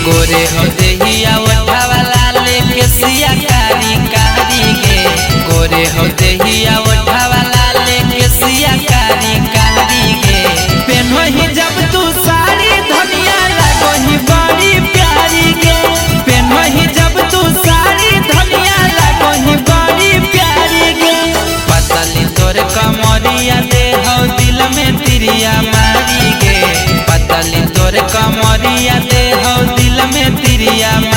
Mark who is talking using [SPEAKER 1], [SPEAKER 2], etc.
[SPEAKER 1] गोरे हो देहिया उठावा लाले केसिया कारी कारी गे। गोरे हो देहिया उठावा लाले केसिया कारी कारी गे। पेन्हही जब तू साड़ी धनिया लगोही बड़ी प्यारी गे। पेन्हही जब तू साड़ी धनिया लगोही बड़ी प्यारी गे। पतली तोर कमरिया दे हो दिल में तिरिया मारी गे। पतली तोर कमरिया दे हो दिल में तिरिया